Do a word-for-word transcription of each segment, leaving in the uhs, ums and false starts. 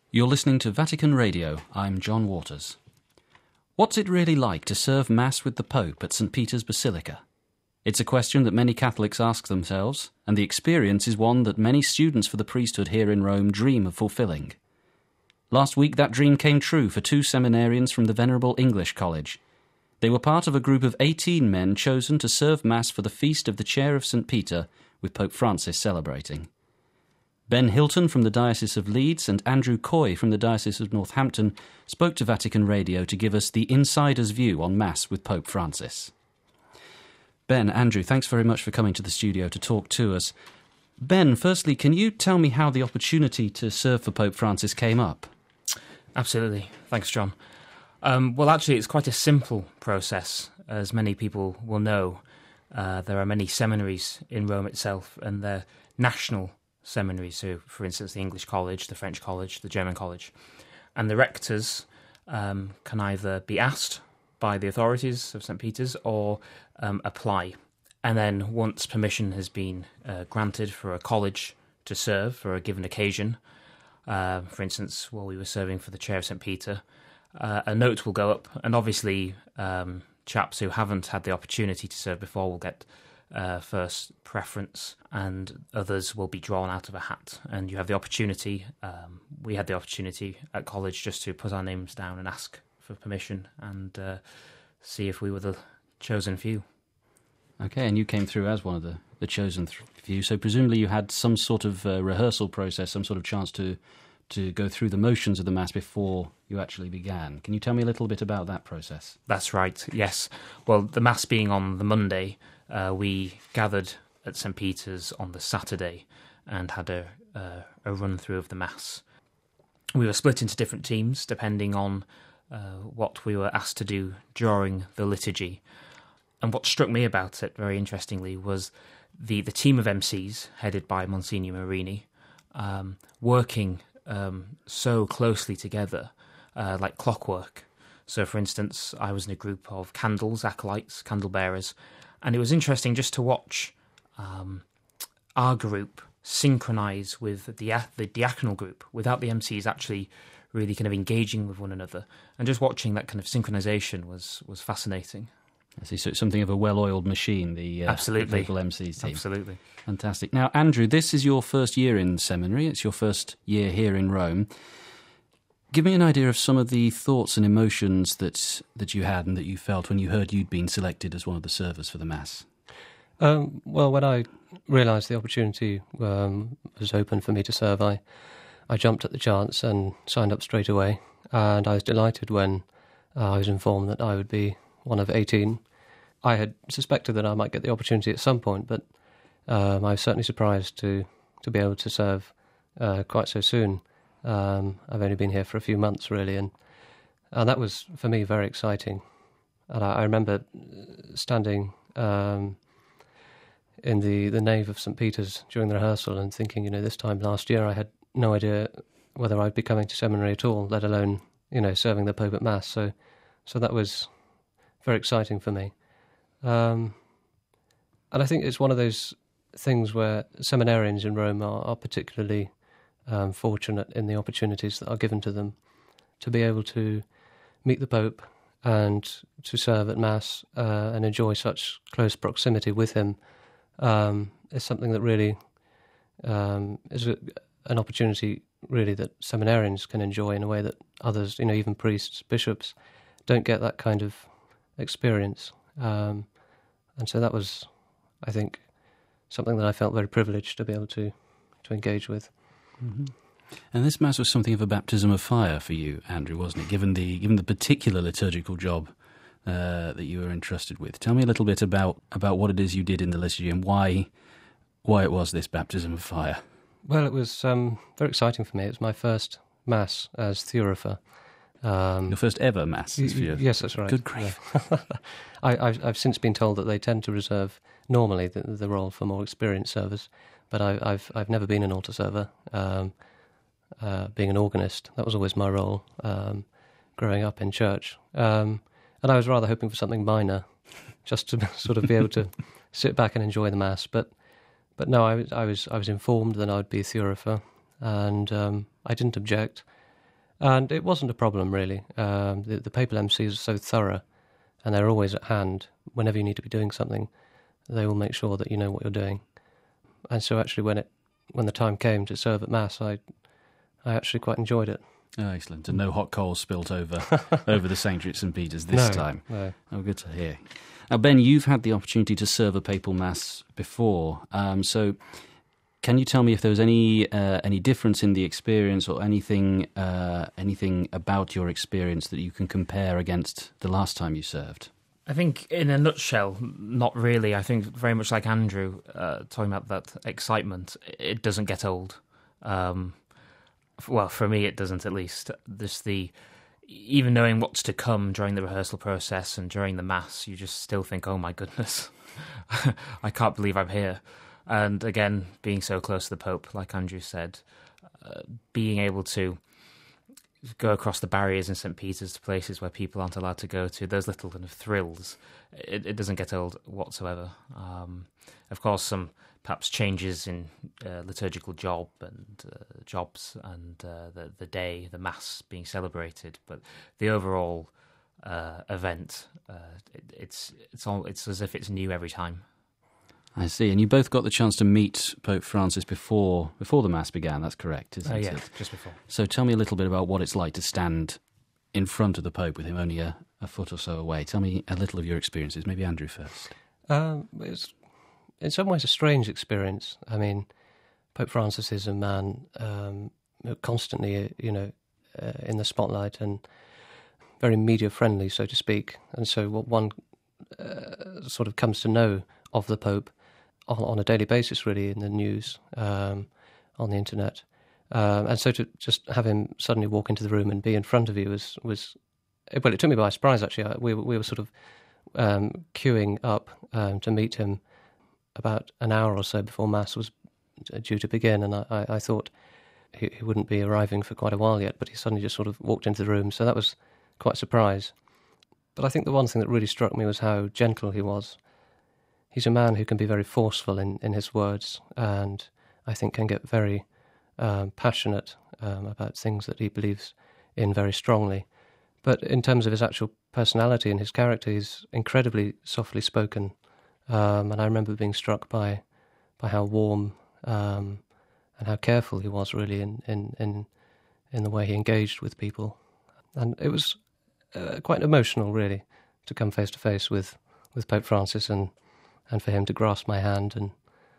You're listening to Vatican Radio. I'm John Waters. What's it really like to serve Mass with the Pope at Saint Peter's Basilica? It's a question that many Catholics ask themselves, and the experience is one that many students for the priesthood here in Rome dream of fulfilling. Last week that dream came true for two seminarians from the Venerable English College. They were part of a group of eighteen men chosen to serve Mass for the feast of the Chair of Saint Peter, with Pope Francis celebrating. Ben Hilton from the Diocese of Leeds and Andrew Coy from the Diocese of Northampton spoke to Vatican Radio to give us the insider's view on Mass with Pope Francis. Ben, Andrew, thanks very much for coming to the studio to talk to us. Ben, firstly, can you tell me how the opportunity to serve for Pope Francis came up? Absolutely. Thanks, John. Um, well, actually, it's quite a simple process, as many people will know. Uh, there are many seminaries in Rome itself, and they're national seminaries, so for instance the English College, the French College, the German College, and the rectors um, can either be asked by the authorities of Saint Peter's or um, apply, and then once permission has been uh, granted for a college to serve for a given occasion, uh, for instance while we were serving for the Chair of Saint Peter, uh, a note will go up, and obviously um, chaps who haven't had the opportunity to serve before will get Uh, first preference, and others will be drawn out of a hat. And you have the opportunity, um, we had the opportunity at college just to put our names down and ask for permission and uh, see if we were the chosen few. Okay, and you came through as one of the, the chosen th- few, so presumably you had some sort of uh, rehearsal process, some sort of chance to, to go through the motions of the Mass before you actually began. Can you tell me a little bit about that process? That's right, yes. Well, the Mass being on the Monday, Uh, we gathered at Saint Peter's on the Saturday and had a, uh, a run-through of the Mass. We were split into different teams depending on uh, what we were asked to do during the liturgy. And what struck me about it, very interestingly, was the, the team of M Cs, headed by Monsignor Marini, um, working um, so closely together, uh, like clockwork. So, for instance, I was in a group of candles, acolytes, candle bearers, and it was interesting just to watch um, our group synchronise with the the diaconal group without the M Cs actually really kind of engaging with one another. And just watching that kind of synchronisation was, was fascinating. I see, so it's something of a well-oiled machine, the, uh, Absolutely. the local M Cs team. Absolutely. Fantastic. Now, Andrew, this is your first year in seminary. It's your first year here in Rome. Give me an idea of some of the thoughts and emotions that that you had and that you felt when you heard you'd been selected as one of the servers for the Mass. Um, well, when I realised the opportunity um, was open for me to serve, I, I jumped at the chance and signed up straight away. And I was delighted when uh, I was informed that I would be one of eighteen. I had suspected that I might get the opportunity at some point, but um, I was certainly surprised to, to be able to serve uh, quite so soon. Um, I've only been here for a few months, really, and and that was, for me, very exciting. And I, I remember standing um, in the, the nave of Saint Peter's during the rehearsal and thinking, you know, this time last year I had no idea whether I'd be coming to seminary at all, let alone, you know, serving the Pope at Mass. So, so that was very exciting for me. Um, and I think it's one of those things where seminarians in Rome are, are particularly Um, fortunate in the opportunities that are given to them to be able to meet the Pope and to serve at Mass uh, and enjoy such close proximity with him um, is something that really um, is a, an opportunity really that seminarians can enjoy in a way that others, you know, even priests, bishops, don't get that kind of experience. Um, and so that was, I think, something that I felt very privileged to be able to, to engage with. Mm-hmm. And this Mass was something of a baptism of fire for you, Andrew, wasn't it? Given the given the particular liturgical job uh, that you were entrusted with, tell me a little bit about, about what it is you did in the liturgy and why why it was this baptism of fire. Well, it was um, very exciting for me. It was my first Mass as Theoropher. Um, Your first ever Mass as Theoropher? Yes, that's right. Good grief. Yeah. I, I've, I've since been told that they tend to reserve normally the, the role for more experienced servers. But I, I've I've never been an altar server. Um, uh, being an organist, that was always my role. Um, growing up in church, um, and I was rather hoping for something minor, just to sort of be able to sit back and enjoy the Mass. But but no, I was I was I was informed that I would be a Theoropher, and um, I didn't object. And it wasn't a problem, really. Um, the, the papal M Cs are so thorough, and they're always at hand. Whenever you need to be doing something, they will make sure that you know what you're doing. And so actually when it when the time came to serve at Mass, I I actually quite enjoyed it. Oh, excellent. And no hot coals spilt over over the sanctuary at St Peter's this no, time. No. Oh, good to hear. Now, Ben, you've had the opportunity to serve a papal Mass before. Um, so can you tell me if there was any uh, any difference in the experience or anything uh, anything about your experience that you can compare against the last time you served? I think, in a nutshell, not really. I think very much like Andrew, uh, talking about that excitement, it doesn't get old. Um, well, for me, it doesn't, at least. Just the, even knowing what's to come during the rehearsal process and during the Mass, you just still think, oh my goodness, I can't believe I'm here. And again, being so close to the Pope, like Andrew said, uh, being able to go across the barriers in St Peter's to places where people aren't allowed to go to, those little kind of thrills, it, it doesn't get old whatsoever. Um, of course, some perhaps changes in uh, liturgical job and uh, jobs and uh, the, the day, the Mass being celebrated, but the overall uh, event, uh, it, it's it's all it's as if it's new every time. I see. And you both got the chance to meet Pope Francis before before the Mass began, that's correct, isn't uh, yeah, it? just before. So tell me a little bit about what it's like to stand in front of the Pope with him only a, a foot or so away. Tell me a little of your experiences. Maybe Andrew first. Um, it's in some ways a strange experience. I mean, Pope Francis is a man um, constantly, you know, uh, in the spotlight and very media-friendly, so to speak. And so what one uh, sort of comes to know of the Pope on, on a daily basis, really, in the news, um, on the internet. Um, and so to just have him suddenly walk into the room and be in front of you was, was well, it took me by surprise, actually. We, we were sort of um, queuing up um, to meet him about an hour or so before Mass was due to begin, and I, I, I thought he, he wouldn't be arriving for quite a while yet, but he suddenly just sort of walked into the room, so that was quite a surprise. But I think the one thing that really struck me was how gentle he was. He's a man who can be very forceful in, in his words, and I think can get very um, passionate um, about things that he believes in very strongly. But in terms of his actual personality and his character, he's incredibly softly spoken. Um, and I remember being struck by by how warm um, and how careful he was, really, in, in, in, in the way he engaged with people. And it was uh, quite emotional, really, to come face to face with, with Pope Francis and, and for him to grasp my hand. And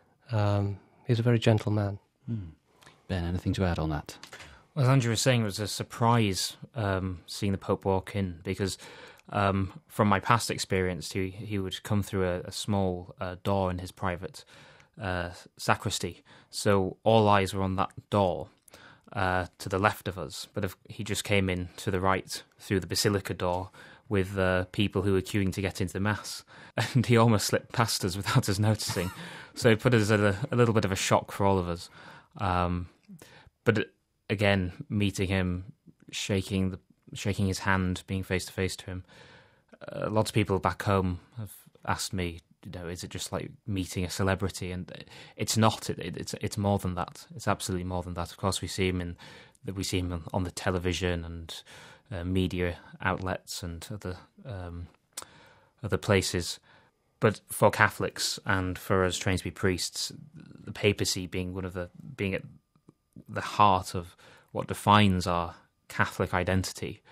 um, he's a very gentle man. Hmm. Ben, anything to add on that? Well, as Andrew was saying, it was a surprise um, seeing the Pope walk in, because um, from my past experience, he, he would come through a, a small uh, door in his private uh, sacristy. So all eyes were on that door uh, to the left of us. But if he just came in to the right through the basilica door with uh, people who were queuing to get into the Mass. And he almost slipped past us without us noticing. So it put us at a, a little bit of a shock for all of us. Um, but again, meeting him, shaking the shaking his hand, being face to face to him. Uh, lots of people back home have asked me, you know, is it just like meeting a celebrity? And it's not. It, it, it's it's more than that. It's absolutely more than that. Of course, we see him in we see him on the television and uh, media outlets and other um, other places. But for Catholics and for us trained to be priests, the papacy being one of the being at the heart of what defines our Catholic identity,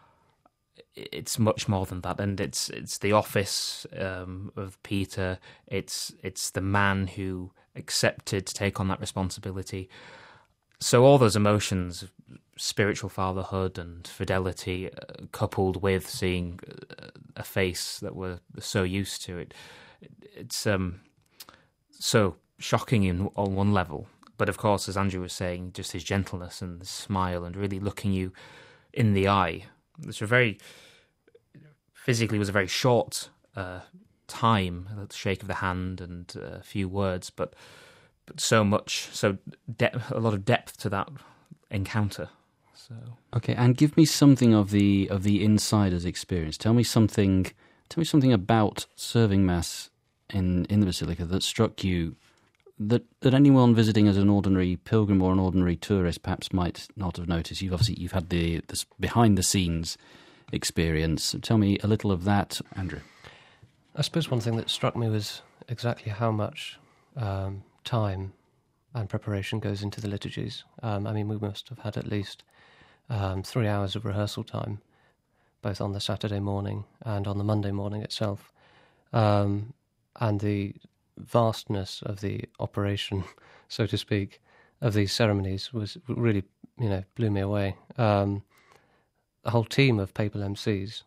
it's much more than that, and it's it's the office um, of Peter. It's it's the man who accepted to take on that responsibility. So all those emotions, of spiritual fatherhood and fidelity, uh, coupled with seeing a face that we're so used to, it, it's um, so shocking in, on one level. But of course, as Andrew was saying, just his gentleness and the smile and really looking you in the eye. It's a very, physically was a very short uh, time, a shake of the hand and a few words, but but so much, so de- a lot of depth to that encounter. So okay, and give me something of the of the insider's experience. Tell me something. Tell me something about serving Mass in in the Basilica that struck you that, that anyone visiting as an ordinary pilgrim or an ordinary tourist perhaps might not have noticed? You've obviously you've had the this behind-the-scenes experience. Tell me a little of that, Andrew. I suppose one thing that struck me was exactly how much um, time and preparation goes into the liturgies. Um, I mean, we must have had at least um, three hours of rehearsal time, both on the Saturday morning and on the Monday morning itself. Um, and the vastness of the operation, so to speak, of these ceremonies was really, you know, blew me away. Um, the whole team of papal M Cs,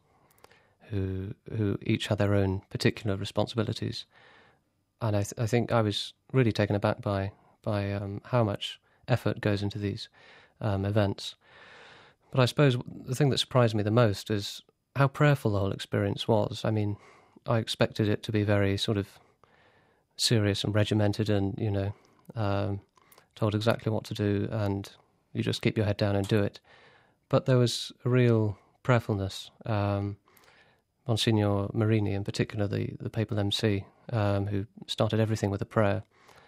who who each had their own particular responsibilities, and I, th- I think I was really taken aback by by um, how much effort goes into these um, events. But I suppose the thing that surprised me the most is how prayerful the whole experience was. I mean, I expected it to be very sort of serious and regimented and, you know, um, told exactly what to do and you just keep your head down and do it. But there was a real prayerfulness. Um, Monsignor Marini, in particular, the, the papal M C, um, who started everything with a prayer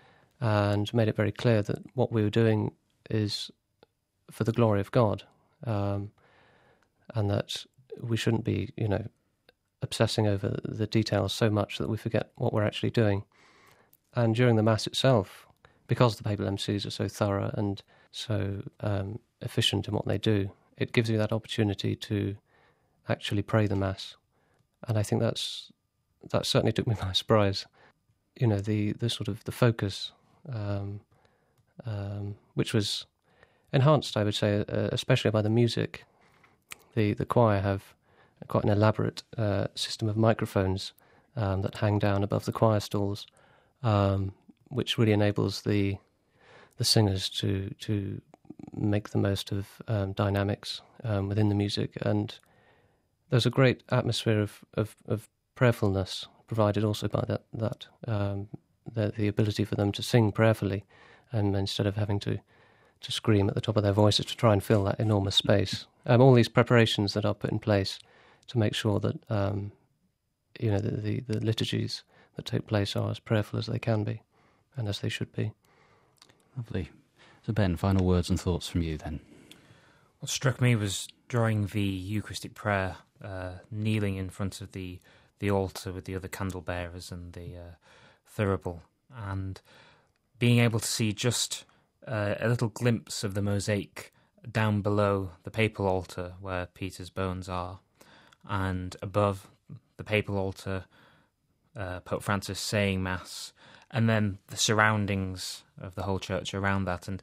and made it very clear that what we were doing is for the glory of God, um, and that we shouldn't be, you know, obsessing over the details so much that we forget what we're actually doing. And during the Mass itself, because the papal M Cs are so thorough and so um, efficient in what they do, it gives you that opportunity to actually pray the Mass. And I think that's that certainly took me by surprise. You know, the, the sort of the focus, um, um, which was enhanced, I would say, uh, especially by the music. The the choir have quite an elaborate uh, system of microphones um, that hang down above the choir stalls, um, which really enables the the singers to to make the most of um, dynamics um, within the music. And there's a great atmosphere of, of, of prayerfulness provided also by that that um, the, the ability for them to sing prayerfully, and instead of having to, to scream at the top of their voices to try and fill that enormous space. Um, all these preparations that are put in place to make sure that um, you know the, the, the liturgies that take place are as prayerful as they can be, and as they should be. Lovely. So Ben, final words and thoughts from you then. What struck me was during the Eucharistic prayer, uh, kneeling in front of the, the altar with the other candle bearers and the uh, thurible, and being able to see just uh, a little glimpse of the mosaic down below the papal altar where Peter's bones are, and above the papal altar, uh, Pope Francis saying Mass, and then the surroundings of the whole church around that, and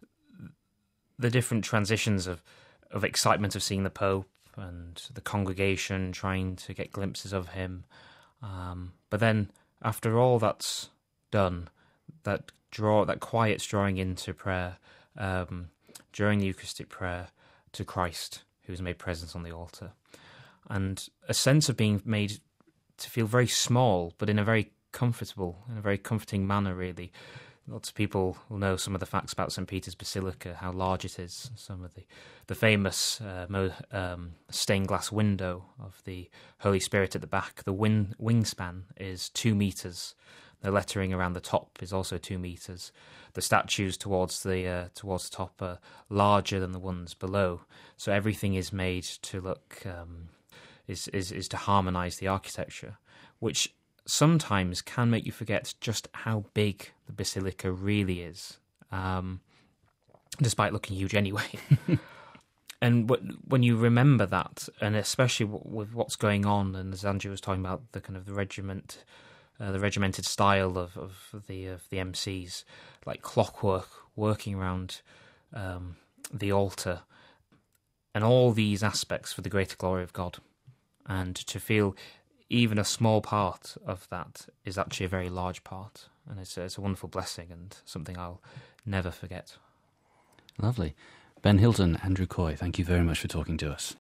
the different transitions of, of excitement of seeing the Pope and the congregation trying to get glimpses of him. Um, but then, after all that's done, that draw, that quiet drawing into prayer um, during the Eucharistic prayer to Christ, who is made present on the altar, and a sense of being made to feel very small, but in a very comfortable, in a very comforting manner, really. Lots of people will know some of the facts about Saint Peter's Basilica, how large it is. Some of the, the famous uh, mo- um, stained glass window of the Holy Spirit at the back. The wing, wingspan is two metres. The lettering around the top is also two metres. The statues towards the uh, towards the top are larger than the ones below. So everything is made to look um, is is is to harmonise the architecture, which sometimes can make you forget just how big the basilica really is, um, despite looking huge anyway. And w- when you remember that, and especially w- with what's going on, and as Andrew was talking about, the kind of the regiment, uh, the regimented style of, of the of the M Cs, like clockwork, working around um, the altar, and all these aspects for the greater glory of God, and to feel even a small part of that is actually a very large part. And it's a, it's a wonderful blessing and something I'll never forget. Lovely. Ben Hilton, Andrew Coy, thank you very much for talking to us.